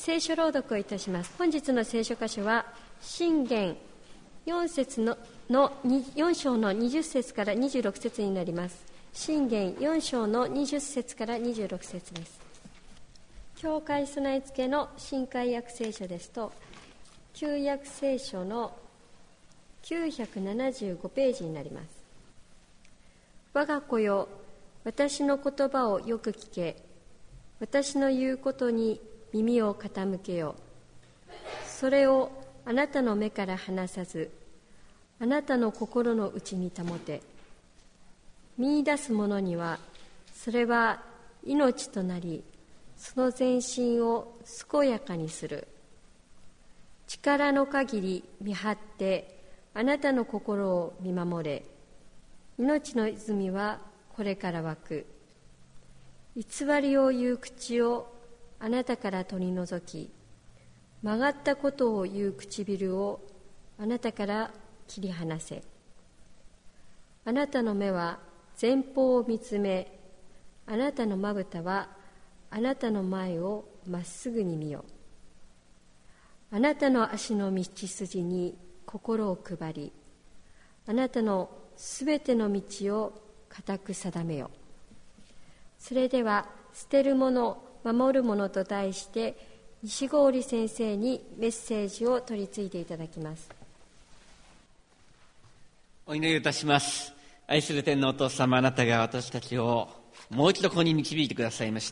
聖書朗読をいたします。本日の聖書箇所は箴言4章の20節から26節になります。箴言4章の20節から26節です。教会備え付けの新海訳聖書ですと、旧約聖書の975ページになります。我が子よ、私の言葉をよく聞け。私の言うことに耳を傾けよ。それをあなたの目から離さず、あなたの心の内に保て。見出す者には、それは命となり、その全身を健やかにする。力の限り見張って、あなたの心を見守れ。命の泉はこれから湧く。偽りを言う口をあなたから取り除き、曲がったことを言う唇をあなたから切り離せ。あなたの目は前方を見つめ、あなたのまぶたはあなたの前をまっすぐに見よ。あなたの足の道筋に心を配り、あなたのすべての道を固く定めよ。それでは、捨てるもの、守るものと題して、西郡先生にメッセージを取り次いでいただきます。 お祈りいたします。愛する天のお父様、あなたが私たちをもう一度ここに導いてくださいまして、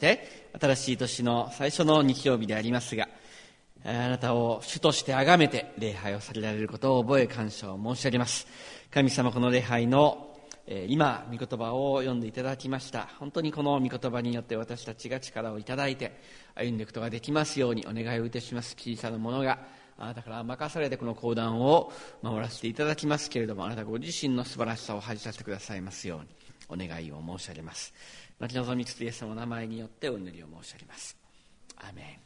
新しい年の最初の日曜日でありますが、あなたを主として崇めて礼拝をされられることを覚え感謝を申し上げます。神様、この礼拝の今御言葉を読んでいただきました。本当にこの御言葉によって私たちが力をいただいて歩んでいくことができますようにお願いをいたします。小さなものがあなたから任されてこの講談を守らせていただきますけれども、あなたご自身の素晴らしさを恥じさせてくださいますようにお願いを申し上げます。待ち望みつつイエス様の名前によってお祈りを申し上げます。アーメン。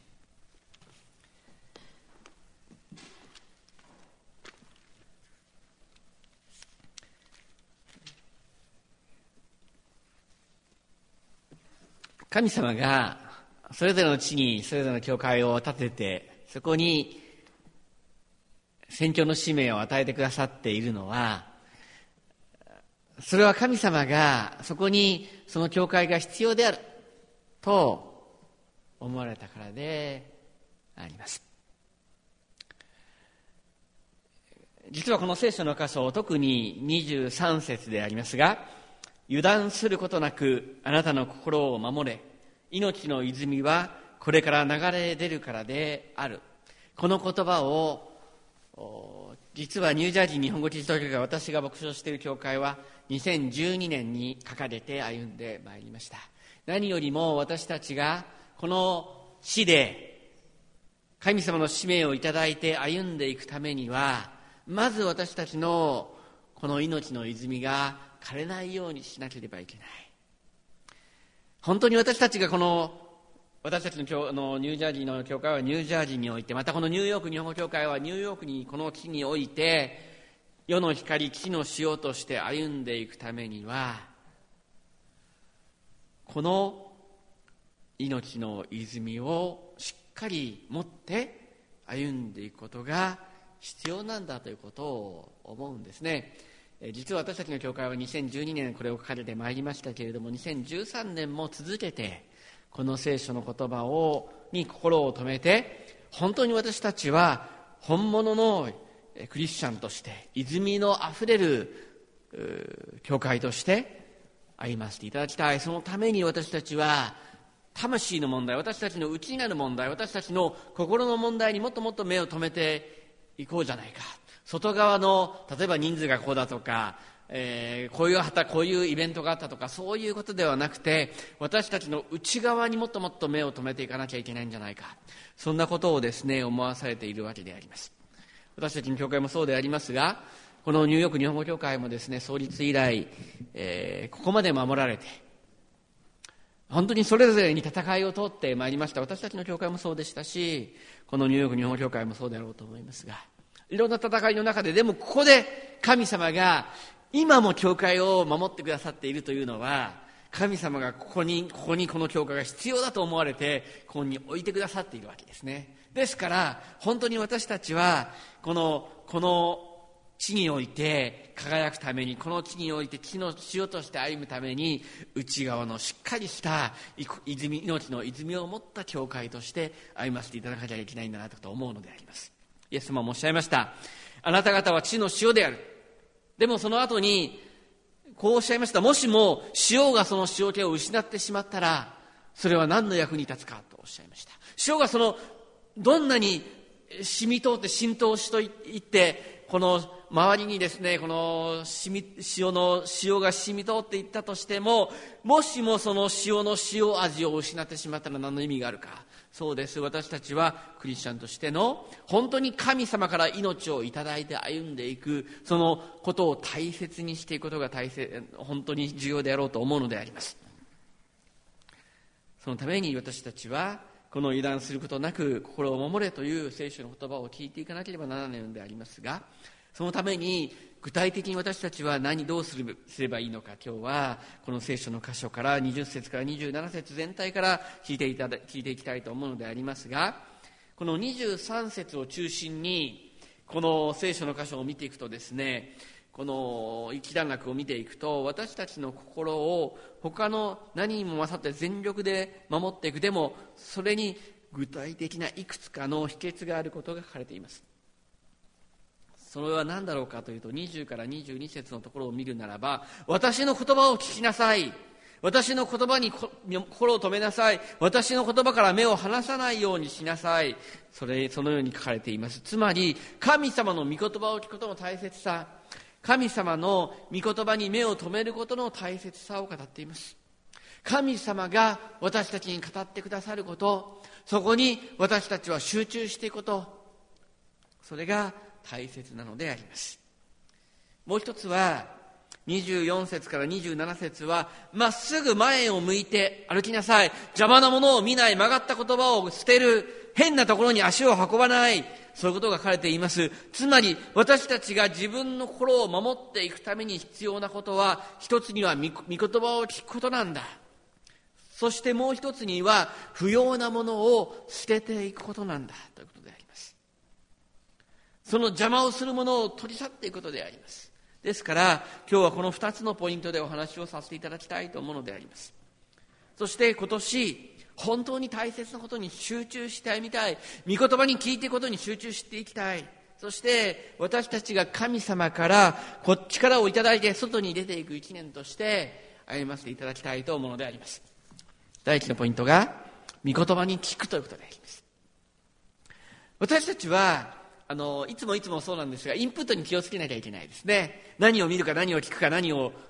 神様がそれぞれの地にそれぞれの教会を建てて、そこに宣教の使命を与えてくださっているのは、それは神様がそこにその教会が必要であると思われたからであります。実はこの聖書の箇所、特に23節でありますが、油断することなくあなたの心を守れ。命の泉はこれから流れ出るからである。この言葉を実はニュージャージー日本語基督教会、私が牧師をしている教会は2012年に書かれて歩んでまいりました。何よりも私たちがこの地で神様の使命をいただいて歩んでいくためには、まず私たちのこの命の泉が枯れないようにしなければいけない。本当に私たちが私たちのニュージャージーの教会はニュージャージーにおいて、またこのニューヨーク日本語教会はニューヨークにこの地において世の光、地の塩として歩んでいくためには、この命の泉をしっかり持って歩んでいくことが必要なんだということを思うんですね。実は私たちの教会は2012年これを書かれてまいりましたけれども、2013年も続けてこの聖書の言葉に心を留めて、本当に私たちは本物のクリスチャンとして泉のあふれる教会として歩ませていただきたい。そのために私たちは魂の問題、私たちの内にある問題、私たちの心の問題にもっともっと目を留めていこうじゃないか。外側の例えば人数がこうだとか、こういうイベントがあったとか、そういうことではなくて、私たちの内側にもっともっと目を留めていかなきゃいけないんじゃないか、そんなことをですね思わされているわけであります。私たちの教会もそうでありますが、このニューヨーク日本語教会もですね、創立以来、ここまで守られて本当にそれぞれに戦いを通ってまいりました。私たちの教会もそうでしたし、このニューヨーク日本語教会もそうであろうと思いますが、いろんな戦いの中で、でもここで神様が今も教会を守ってくださっているというのは、 神様がここにこの教会が必要だと思われてここに置いてくださっているわけですね。ですから本当に私たちはこの地において輝くために、この地において地の塩として歩むために、内側のしっかりした命の泉を持った教会として歩ませていただかなきゃいけないんだなと思うのであります。イエス様もおっしゃいました。あなた方は地の塩である。でもその後にこうおっしゃいました。もしも塩がその塩気を失ってしまったら、それは何の役に立つかとおっしゃいました。塩がどんなに染み通って浸透しといってこの周りにですね、この塩が染み通っていったとしても、もしもその塩の塩味を失ってしまったら何の意味があるか。そうです。私たちはクリスチャンとしての本当に神様から命をいただいて歩んでいく、そのことを大切にしていくことが本当に重要であろうと思うのであります。そのために私たちはこの油断することなく心を守れという聖書の言葉を聞いていかなければならないのでありますが、そのために具体的に私たちはどうすればいいのか、今日はこの聖書の箇所から20節から27節全体から聞いていきたいと思うのでありますが、この23節を中心にこの聖書の箇所を見ていくとですね、この一段落を見ていくと、私たちの心を他の何にも勝って全力で守っていく。でもそれに具体的ないくつかの秘訣があることが書かれています。それは何だろうかというと、20から22節のところを見るならば、私の言葉を聞きなさい、私の言葉に心を止めなさい、私の言葉から目を離さないようにしなさい、そのように書かれています。つまり神様の御言葉を聞くことの大切さ、神様の御言葉に目を留めることの大切さを語っています。神様が私たちに語ってくださること、そこに私たちは集中していくこと、それが大切なのであります。もう一つは24節から27節は、まっすぐ前を向いて歩きなさい、邪魔なものを見ない、曲がった言葉を捨てる、変なところに足を運ばない、そういうことが書かれています。つまり私たちが自分の心を守っていくために必要なことは、一つには御言葉を聞くことなんだ。そしてもう一つには不要なものを捨てていくことなんだということであります。その邪魔をするものを取り去っていくことであります。ですから今日はこの2つのポイントでお話をさせていただきたいと思うのであります。そして今年本当に大切なことに集中して歩みたい、御言葉に聞いていくことに集中していきたい、そして私たちが神様から力をいただいて外に出ていく一年として歩ませていただきたいと思うのであります。第一のポイントが御言葉に聞くということであります。私たちはいつもそうなんですが、インプットに気をつけなきゃいけないですね。何を見るか何を聞くか何を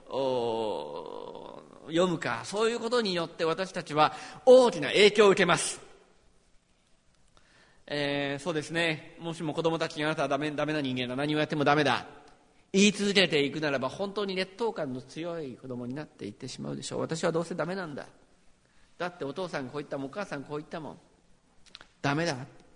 読むか、そういうことによって私たちは大きな影響を受けます。そうですね、もしも子供たちにあなたはダメな人間だ、何をやってもダメだ言い続けていくならば、本当に劣等感の強い子供になっていってしまうでしょう。私はどうせダメなんだ、だってお父さんこう言ったもん、お母さんこう言ったもん、ダメだ。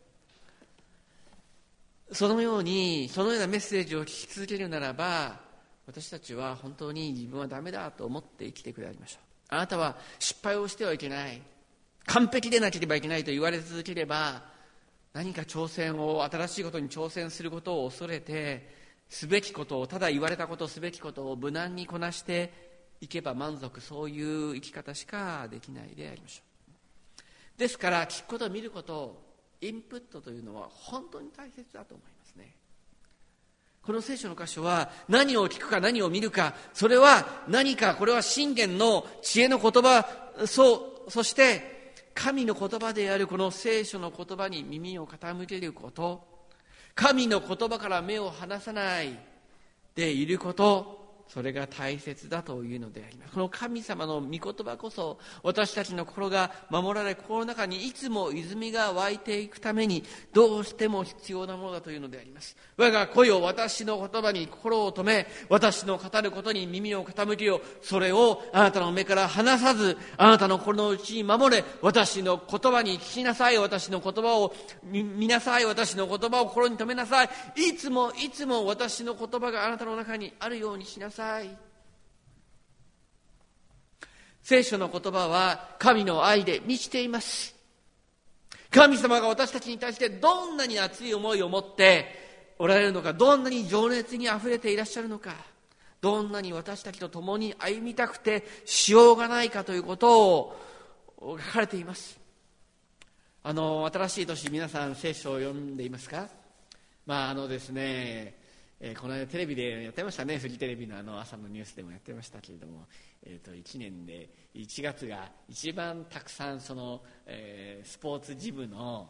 そのようなメッセージを聞き続けるならば、私たちは本当に自分はダメだと思って生きていくでありましょう。あなたは失敗をしてはいけない、完璧でなければいけないと言われ続ければ、何か新しいことに挑戦することを恐れて、すべきことを、ただ言われたこと、すべきことを無難にこなしていけば満足、そういう生き方しかできないでありましょう。ですから聞くこと、見ること、インプットというのは本当に大切だと思いますね。この聖書の箇所は何を聞くか何を見るか、それは何か、これは箴言の知恵の言葉、そして神の言葉であるこの聖書の言葉に耳を傾けること、神の言葉から目を離さないでいること、それが大切だというのであります。この神様の御言葉こそ、私たちの心が守られ、心の中にいつも泉が湧いていくためにどうしても必要なものだというのであります。我が子よ、私の言葉に心を留め、私の語ることに耳を傾けよ。それをあなたの目から離さず、あなたの心の内に守れ。私の言葉に聞きなさい、私の言葉を見なさい、私の言葉を心に留めなさい。いつも私の言葉があなたの中にあるようにしなさい。 聖書の言葉は神の愛で満ちています。神様が私たちに対してどんなに熱い思いを持っておられるのか、どんなに情熱にあふれていらっしゃるのか、どんなに私たちと共に歩みたくてしようがないかということを書かれています。新しい年、皆さん聖書を読んでいますか？ですね、この間テレビでやってましたね。フジテレビの朝のニュースでもやってましたけれども、1年で1月が一番たくさんスポーツジムの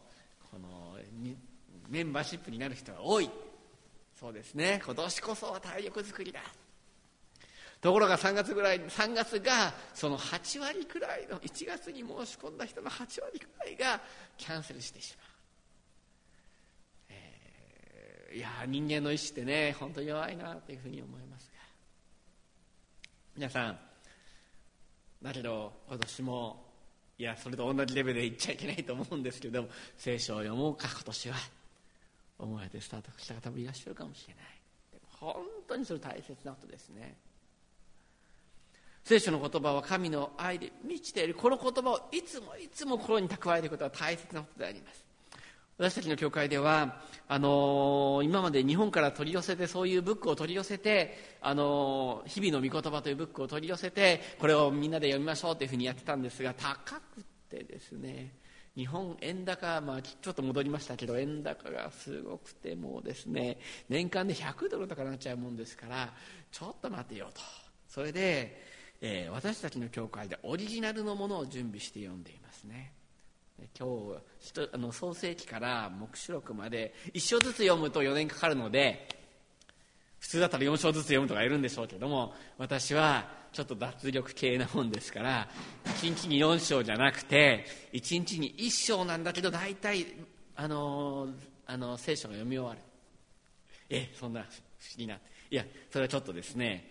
メンバーシップになる人が多い。そうですね、今年こそは体力作りだ。ところが3月がその8割くらいの、1月に申し込んだ人の8割くらいがキャンセルしてしまう。いや、人間の意志ってね、本当に弱いなというふうに思いますが、皆さん、だけど今年もそれと同じレベルで言っちゃいけないと思うんですけども、聖書を読もうか今年は思われてスタートした方もいらっしゃるかもしれない。でも本当にそれ大切なことですね。聖書の言葉は神の愛で満ちている。この言葉をいつも心に蓄えることは大切なことであります。私たちの教会では今まで日本から取り寄せて、そういうブックを取り寄せて、日々の御言葉というブックを取り寄せて、これをみんなで読みましょうというふうにやってたんですが、高くてですね、日本円高、ちょっと戻りましたけど、円高がすごくて、もうですね、年間で100ドルとかなっちゃうもんですから、ちょっと待てよと。それで私たちの教会でオリジナルのものを準備して読んでいますね。今日創世記から黙示録まで1章ずつ読むと4年かかるので、普通だったら4章ずつ読むとかいるんでしょうけども、私はちょっと脱力系なもんですから、1日に4章じゃなくて1日に1章なんだけど、大体聖書が読み終わる。そんな不思議な、それはちょっとですね、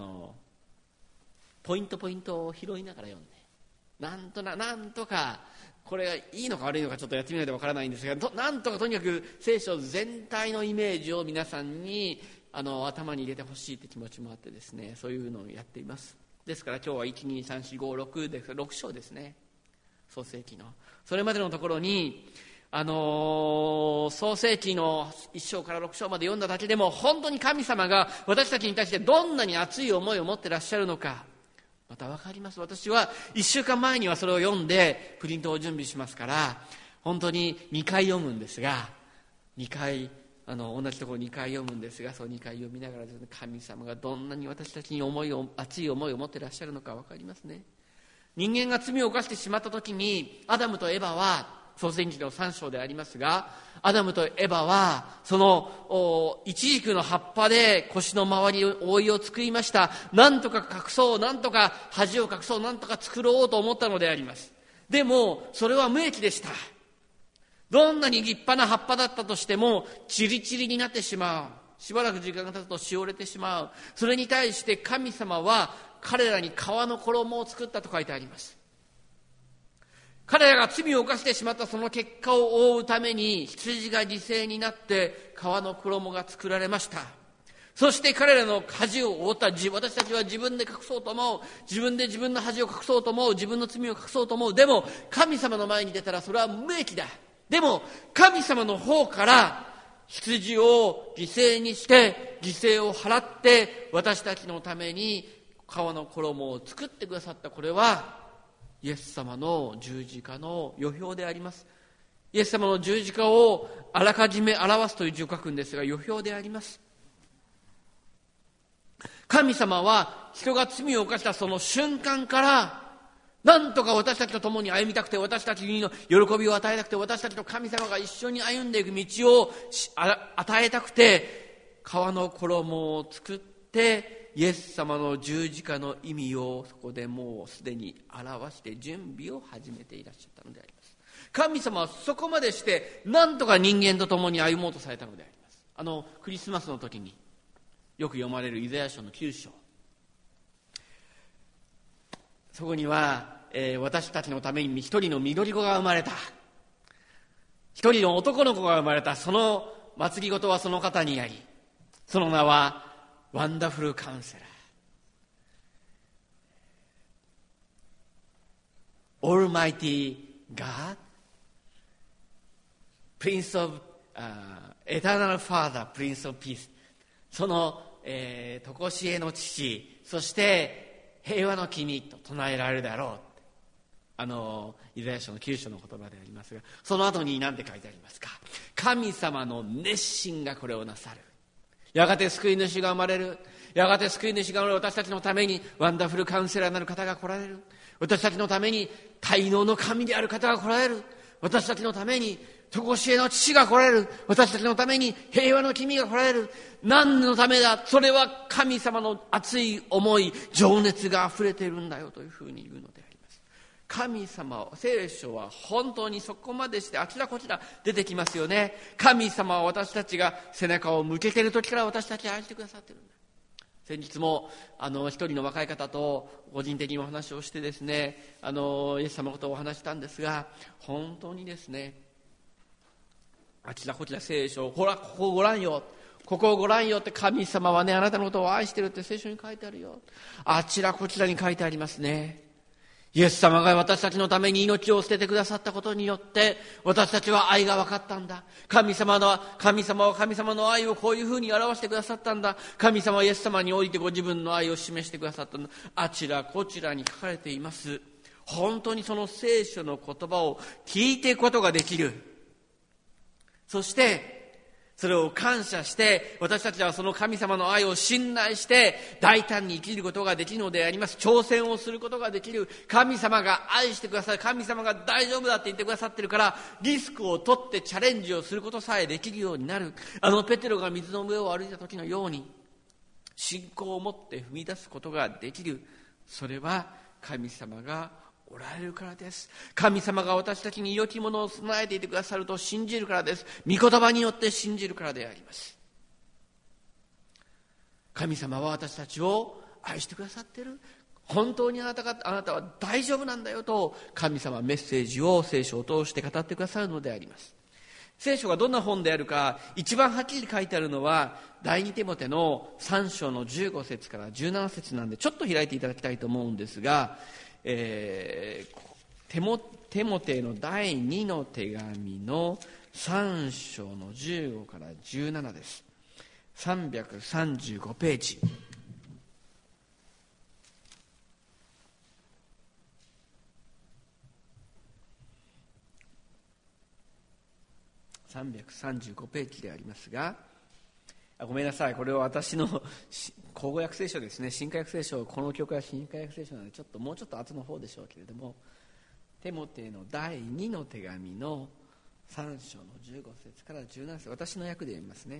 ポイントを拾いながら読んで、なんとかこれがいいのか悪いのかちょっとやってみないとわからないんですが、なんとかとにかく聖書全体のイメージを皆さんに頭に入れてほしいという気持ちもあってですね、そういうのをやっています。ですから今日は 1,2,3,4,5,6 で6章ですね、創世記の。それまでのところに創世記の1章から6章まで読んだだけでも、本当に神様が私たちに対してどんなに熱い思いを持ってらっしゃるのかまた分かります。私は1週間前にはそれを読んでプリントを準備しますから、本当に2回読むんですが、2回同じところ2回読むんですが、そう2回読みながらですね、神様がどんなに私たちに熱い思いを持っていらっしゃるのか分かりますね。人間が罪を犯してしまった時に、アダムとエバは、創世記の3章でありますが、アダムとエバはそのイチジクの葉っぱで腰の周りを覆いを作りました。なんとか隠そう、なんとか恥を隠そう、なんとか作ろうと思ったのであります。でもそれは無益でした。どんなに立派な葉っぱだったとしてもチリチリになってしまう。しばらく時間が経つとしおれてしまう。それに対して神様は彼らに皮の衣を作ったと書いてあります。彼らが罪を犯してしまったその結果を覆うために、羊が犠牲になって皮の衣が作られました。そして彼らの恥を覆った。私たちは自分で隠そうと思う。自分で自分の恥を隠そうと思う。自分の罪を隠そうと思う。でも神様の前に出たらそれは無益だ。でも神様の方から羊を犠牲にして、犠牲を払って私たちのために皮の衣を作ってくださった。これはイエス様の十字架の予表であります。イエス様の十字架をあらかじめ表すという字を書くんですが、予表であります。神様は人が罪を犯したその瞬間から、なんとか私たちと共に歩みたくて、私たちに喜びを与えたくて、私たちと神様が一緒に歩んでいく道を与えたくて、皮の衣を作ってイエス様の十字架の意味をそこでもうすでに表して準備を始めていらっしゃったのであります。神様はそこまでしてなんとか人間と共に歩もうとされたのであります。クリスマスの時によく読まれるイザヤ書の9章、そこには、私たちのために一人の緑子が生まれた、一人の男の子が生まれた。その祭りごとはその方にあり、その名はワンダフルカウンセラー、 Almighty God, Prince of Eternal Father, Prince of Peace、 その常しえの父、そして平和の君と唱えられるだろう。イザヤ書の9章の言葉でありますが、その後に何て書いてありますか。神様の熱心がこれをなさる。やがて救い主が生まれる。やがて救い主が生まれる。私たちのためにワンダフルカウンセラーなる方が来られる。私たちのために大能の神である方が来られる。私たちのために常しえの父が来られる。私たちのために平和の君が来られる。何のためだ。それは神様の熱い思い、情熱があふれているんだよというふうに言うのであります。神様、聖書は本当にそこまでしてあちらこちら出てきますよね。神様は私たちが背中を向けている時から私たちを愛してくださっているんだ。先日も一人の若い方と個人的にお話をしてですね、イエス様のことをお話したんですが、本当にですね、あちらこちら聖書をほらここをご覧よ、ここをご覧よって、神様はねあなたのことを愛してるって聖書に書いてあるよ。あちらこちらに書いてありますね。イエス様が私たちのために命を捨ててくださったことによって私たちは愛が分かったんだ。神様は神様の愛をこういうふうに表してくださったんだ。神様はイエス様においてご自分の愛を示してくださったんだ。あちらこちらに書かれています。本当にその聖書の言葉を聞いていくことができる。そしてそれを感謝して、私たちはその神様の愛を信頼して大胆に生きることができるのであります。挑戦をすることができる。神様が愛してくださる。神様が大丈夫だって言ってくださってるから、リスクを取ってチャレンジをすることさえできるようになる。ペテロが水の上を歩いた時のように信仰を持って踏み出すことができる。それは神様がおられるからです。神様が私たちに良きものを備えていてくださると信じるからです。御言葉によって信じるからであります。神様は私たちを愛してくださっている。本当にあなたは大丈夫なんだよと神様はメッセージを聖書を通して語ってくださるのであります。聖書がどんな本であるか一番はっきり書いてあるのは第二テモテの3章の15節から17節なんで、ちょっと開いていただきたいと思うんですが、テモテの第2の手紙の3章の15から17です。335ページ。335ページでありますが、ごめんなさい、これは私の口語訳聖書ですね。新化訳聖書、この教会は新化訳聖書なのでもうちょっと後の方でしょうけれども、テモテの第2の手紙の3章の15節から17節、私の訳で読みますね。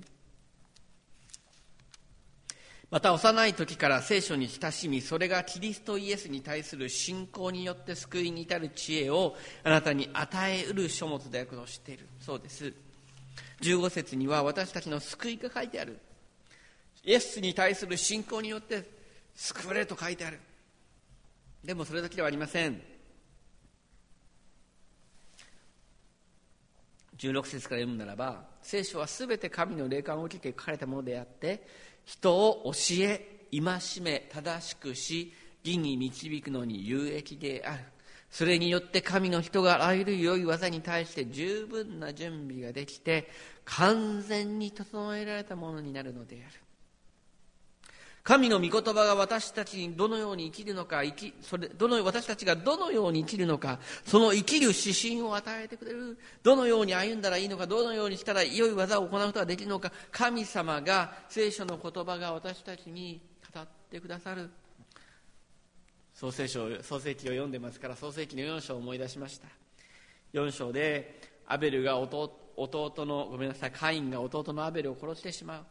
また幼い時から聖書に親しみ、それがキリストイエスに対する信仰によって救いに至る知恵をあなたに与えうる書物であることを知っている。そうです。15節には私たちの救いが書いてある。イエスに対する信仰によって救われると書いてある。でもそれだけではありません。16節から読むならば、聖書はすべて神の霊感を受けて書かれたものであって、人を教え、戒め、正しくし、義に導くのに有益である。それによって神の人があらゆる良い技に対して十分な準備ができて完全に整えられたものになるのである。神の御言葉が私たちにどのように生きるのか、私たちがどのように生きるのか、その生きる指針を与えてくれる。どのように歩んだらいいのか、どのようにしたら良い技を行うことができるのか、神様が、聖書の言葉が私たちに語ってくださる。創世記を読んでますから、創世記の4章を思い出しました。4章でアベルがカインが弟のアベルを殺してしまう。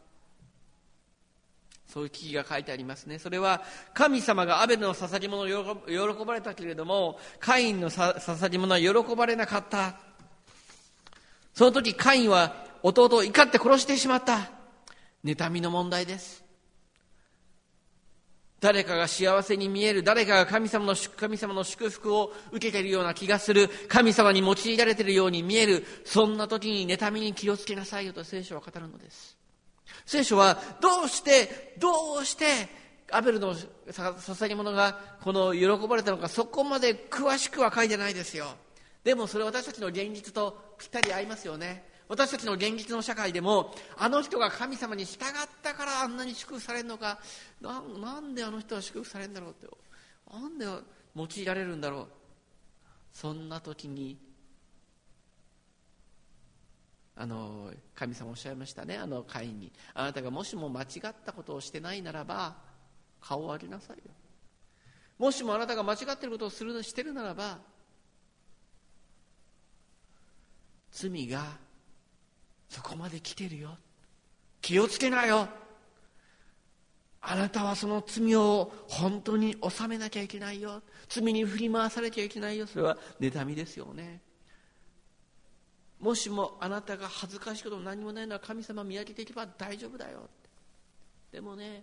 そういう記事が書いてありますね。それは神様がアベルの捧げ物を喜ばれたけれども、カインの捧げ物は喜ばれなかった。その時カインは弟を怒って殺してしまった。妬みの問題です。誰かが幸せに見える、誰かが神様の祝福を受けているような気がする、神様に用いられているように見える、そんな時に妬みに気をつけなさいよと聖書は語るのです。聖書はどうしてアベルの捧げ物がこの喜ばれたのか、そこまで詳しくは書いてないですよ。でもそれは私たちの現実とぴったり合いますよね。私たちの現実の社会でも、あの人が神様に従ったからあんなに祝福されるのか、なんであの人は祝福されるんだろうって、なんで用いられるんだろう。そんな時に神様おっしゃいましたね、カインに。あなたがもしも間違ったことをしてないならば顔を上げなさいよ。もしもあなたが間違っていることをしてるならば、罪がそこまで来てるよ、気をつけなよ、あなたはその罪を本当に収めなきゃいけないよ、罪に振り回されちゃいけないよ。それは妬みですよね。もしもあなたが恥ずかしいことも何もないなら神様見上げていけば大丈夫だよ。でもね、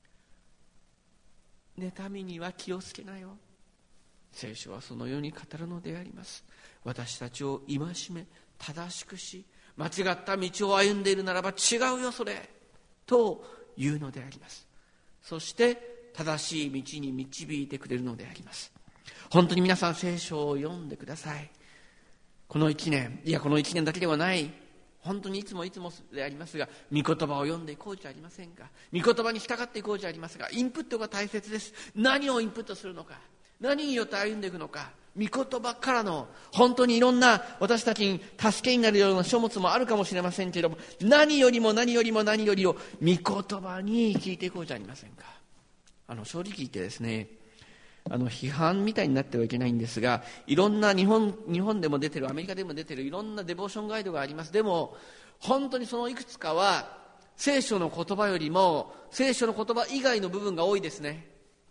妬みには気をつけなよ。聖書はそのように語るのであります。私たちを戒め正しくし、間違った道を歩んでいるならば違うよそれというのであります。そして正しい道に導いてくれるのであります。本当に皆さん聖書を読んでください。この1年、いやこの1年だけではない、本当にいつもでありますが、御言葉を読んでいこうじゃありませんか。御言葉に従っていこうじゃありませんか。インプットが大切です。何をインプットするのか、何によって歩んでいくのか。御言葉からの本当にいろんな私たちに助けになるような書物もあるかもしれませんけれども、何よりも御言葉に聞いていこうじゃありませんか。正直言ってですね、批判みたいになってはいけないんですが、いろんな日本でも出てる、アメリカでも出てるいろんなデボーションガイドがあります。でも本当にそのいくつかは聖書の言葉よりも聖書の言葉以外の部分が多いですね。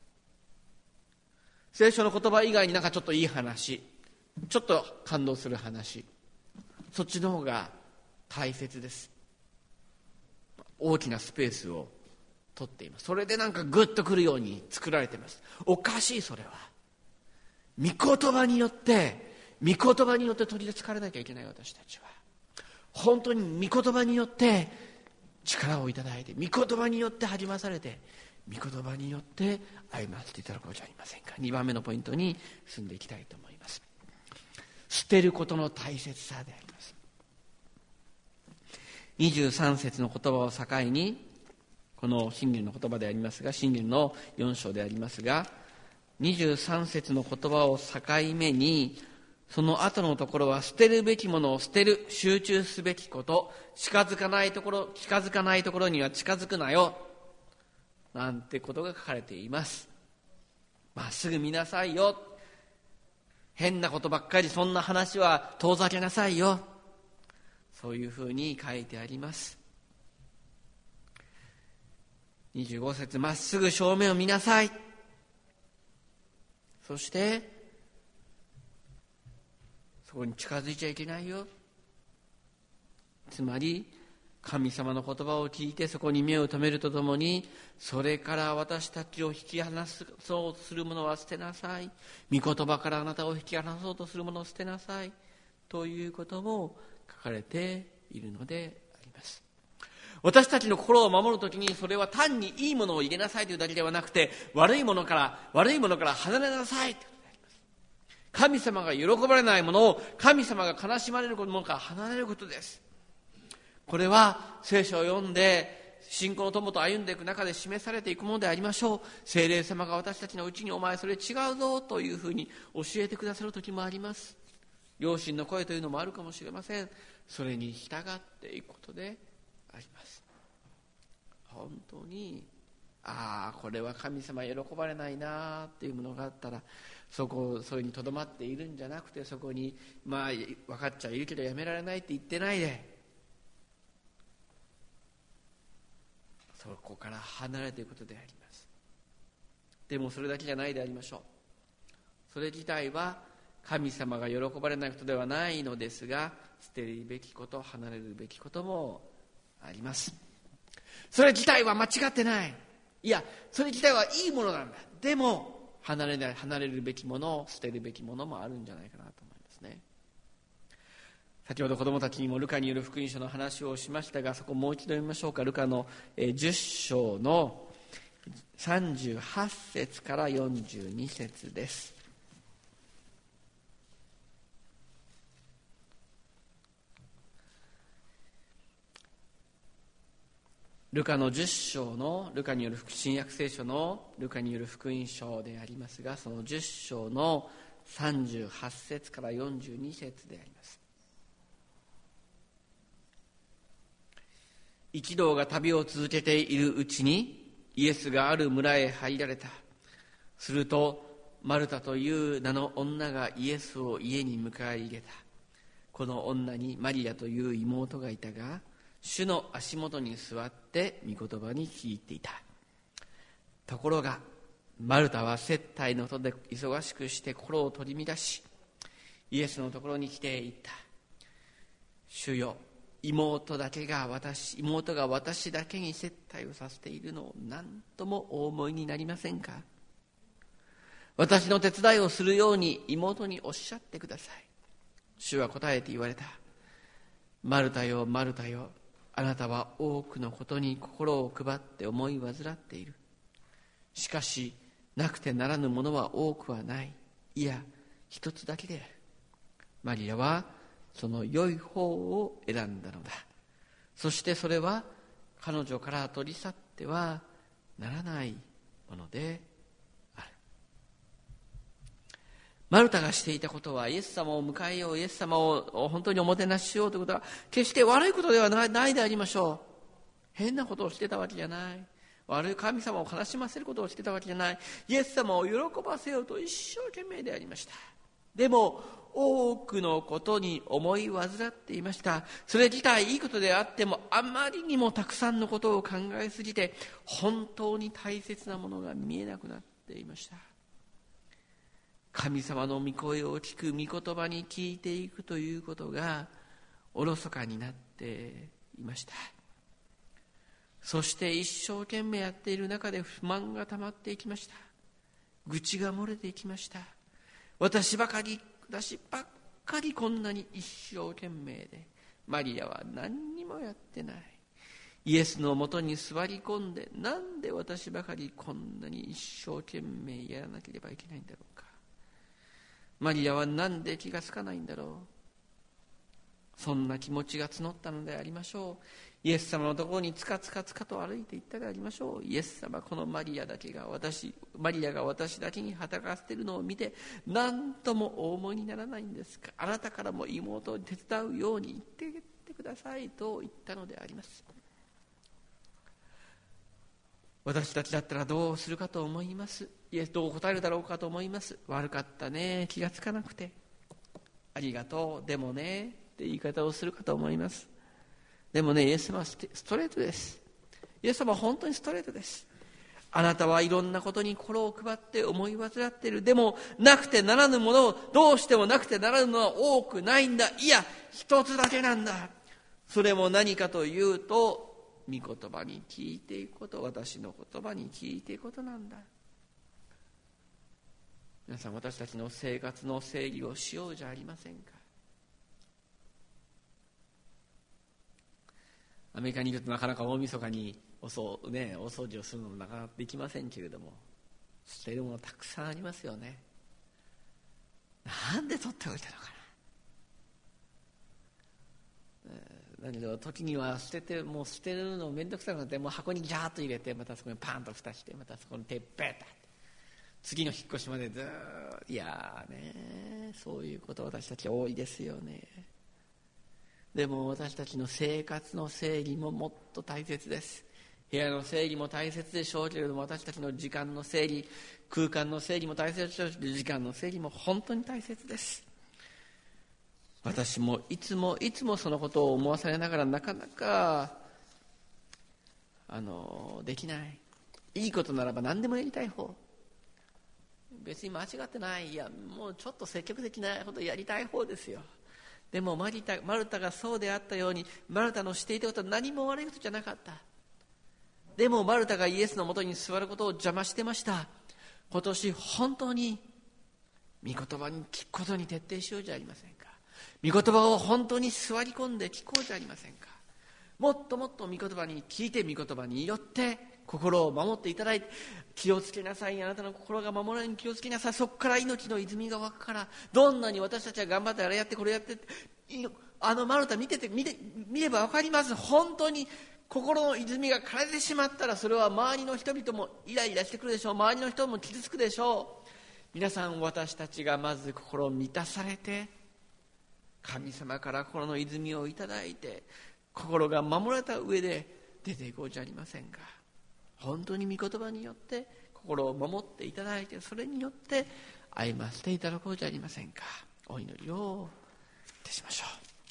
聖書の言葉以外になんかちょっといい話、ちょっと感動する話、そっちの方が大切です。大きなスペースを取っています。それでなんかグッとくるように作られています。おかしい。それは御言葉によって取りつかれなきゃいけない。私たちは本当に御言葉によって力をいただいて、御言葉によって励まされて、御言葉によって歩ませていただこうじゃありませんか。2番目のポイントに進んでいきたいと思います。捨てることの大切さであります。23節の言葉を境に、この箴言の言葉でありますが、箴言の4章でありますが、23節の言葉を境目に、その後のところは捨てるべきものを捨てる、集中すべきこと、近づかないところには近づくなよ、なんてことが書かれています。まっすぐ見なさいよ、変なことばっかり、そんな話は遠ざけなさいよ、そういうふうに書いてあります。25節、まっすぐ正面を見なさい。そしてそこに近づいちゃいけないよ。つまり神様の言葉を聞いてそこに目を留めるとともに、それから私たちを引き離そうとするものは捨てなさい。御言葉からあなたを引き離そうとするものを捨てなさいということも書かれているのであります。私たちの心を守るときに、それは単にいいものを入れなさいというだけではなくて、悪いものから離れなさいということであります。神様が喜ばれないものを、神様が悲しまれるものから離れることです。これは聖書を読んで信仰の友と歩んでいく中で示されていくものでありましょう。聖霊様が私たちのうちに、お前それ違うぞというふうに教えてくださる時もあります。良心の声というのもあるかもしれません。それに従っていくことであります。本当にこれは神様喜ばれないなっていうものがあったら、それにとどまっているんじゃなくて、そこに分かっちゃいるけどやめられないって言ってないで、そこから離れていくことであります。でもそれだけじゃないでありましょう。それ自体は神様が喜ばれないことではないのですが、捨てるべきこと、離れるべきこともあります。それ自体は間違ってない。いや、それ自体はいいものなんだ。でも離れるべきもの、捨てるべきものもあるんじゃないかなと思いますね。先ほど子どもたちにもルカによる福音書の話をしましたが、そこもう一度読みましょうか。ルカの10章の 38節から42節です。ルカの10章のルカによる新約聖書のルカによる福音書でありますが、その10章の38節から42節であります。一同が旅を続けているうちにイエスがある村へ入られた。するとマルタという名の女がイエスを家に迎え入れた。この女にマリアという妹がいたが、主の足元に座って御言葉に聞いていた。ところがマルタは接待のことで忙しくして心を取り乱し、イエスのところに来て言った。主よ、妹が私だけに接待をさせているのを何ともお思いになりませんか。私の手伝いをするように妹におっしゃってください。主は答えて言われた。マルタよ、マルタよ、あなたは多くのことに心を配って思い煩っている。しかしなくてならぬものは多くはない。いや、一つだけである。マリアはその良い方を選んだのだ。そしてそれは彼女から取り去ってはならないものである。マルタがしていたことは、イエス様を迎えよう、イエス様を本当におもてなししようということは決して悪いことではないでありましょう。変なことをしてたわけじゃない。悪い神様を悲しませることをしてたわけじゃない。イエス様を喜ばせようと一生懸命でありました。でも多くのことに思い煩っていました。それ自体いいことであっても、あまりにもたくさんのことを考えすぎて、本当に大切なものが見えなくなっていました。神様の御声を聞く、御言葉に聞いていくということがおろそかになっていました。そして一生懸命やっている中で不満が溜まっていきました。愚痴が漏れていきました。私ばっかりこんなに一生懸命で、マリアは何にもやってない。イエスのもとに座り込んで、なんで私ばかりこんなに一生懸命やらなければいけないんだろうか。マリアはなんで気がつかないんだろう。そんな気持ちが募ったのでありましょう。イエス様のところにつかつかと歩いていったでありましょう。イエス様、このマリアが私だけに働かせているのを見て、何ともお思いにならないんですか。あなたからも妹を手伝うように言ってあげてくださいと言ったのであります。私たちだったらどうするかと思います。イエスどう答えるだろうかと思います。悪かったね、気がつかなくて、ありがとう、でもねって言い方をするかと思います。でもね、イエス様はストレートです。イエス様は本当にストレートです。あなたはいろんなことに心を配って思い煩っている。でもなくてならぬものを、どうしてもなくてならぬのは多くないんだ。いや、一つだけなんだ。それも何かというと、御言葉に聞いていくこと、私の言葉に聞いていくことなんだ。皆さん、私たちの生活の整理をしようじゃありませんか。アメリカにいるとなかなか大晦日にお掃除をするのもなかなかできませんけれども、捨てるものたくさんありますよね。なんで取っておいたのかな。だけど時には捨てるのめんどくさくなって、もう箱にジャーッと入れて、またそこにパンと蓋して、またそこにテープペタッ、次の引っ越しまでずーっと。いやね、そういうこと私たち多いですよね。でも私たちの生活の整理ももっと大切です。部屋の整理も大切でしょうけれども、私たちの時間の整理、空間の整理も大切でしょうし、時間の整理も本当に大切です。私もいつもそのことを思わされながら、なかなかできない。いいことならば何でもやりたい方、別に間違ってない、いやもうちょっと積極的なことやりたい方ですよ。でもマルタがそうであったように、マルタのしていたことは何も悪いことじゃなかった。でもマルタがイエスのもとに座ることを邪魔してました。今年本当に御言葉に聞くことに徹底しようじゃありませんか。御言葉を本当に座り込んで聞こうじゃありませんか。 もっともっと御言葉に聞いて、御言葉によって心を守っていただいて、気をつけなさい、あなたの心が守られるように気をつけなさい、そこから命の泉が湧くから、どんなに私たちは頑張ってあれやってこれやってマルタ見れば分かります。本当に心の泉が枯れてしまったら、それは周りの人々もイライラしてくるでしょう。周りの人も傷つくでしょう。皆さん、私たちがまず心を満たされて、神様から心の泉をいただいて、心が守られた上で出ていこうじゃありませんか。本当に御言葉によって心を守っていただいて、それによって歩ませていただこうじゃありませんか。お祈りをいたしましょ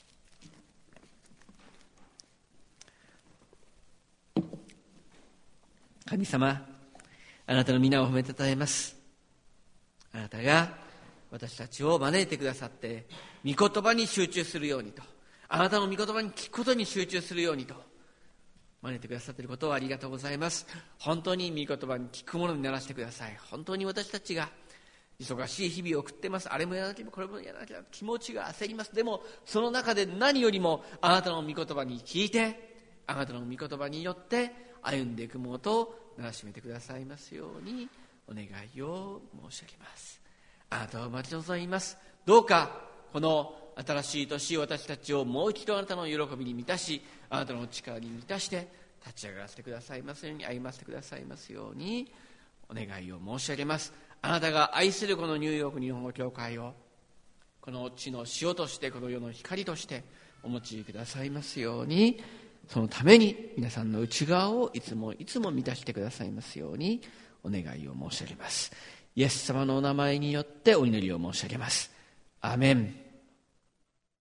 う。神様、あなたの皆を褒めたたえます。あなたが私たちを招いてくださって、御言葉に集中するようにと、あなたの御言葉に聞くことに集中するようにと招いてくださっていることをありがとうございます。本当に御言葉に聞くものにならせてください。本当に私たちが忙しい日々を送っています。あれもやらなきゃこれもやらなきゃ、気持ちが焦ります。でもその中で何よりもあなたの御言葉に聞いて、あなたの御言葉によって歩んでいくものとならしめてくださいますようにお願いを申し上げます。あなたを待ち望みます。どうかこの新しい年、私たちをもう一度あなたの喜びに満たし、あなたの力に満たして立ち上がらせてくださいますように、歩ませてくださいますようにお願いを申し上げます。あなたが愛するこのニューヨーク日本語教会を、この地の塩として、この世の光としてお持ちくださいますように、そのために皆さんの内側をいつもいつも満たしてくださいますようにお願いを申し上げます。イエス様のお名前によってお祈りを申し上げます。アーメン。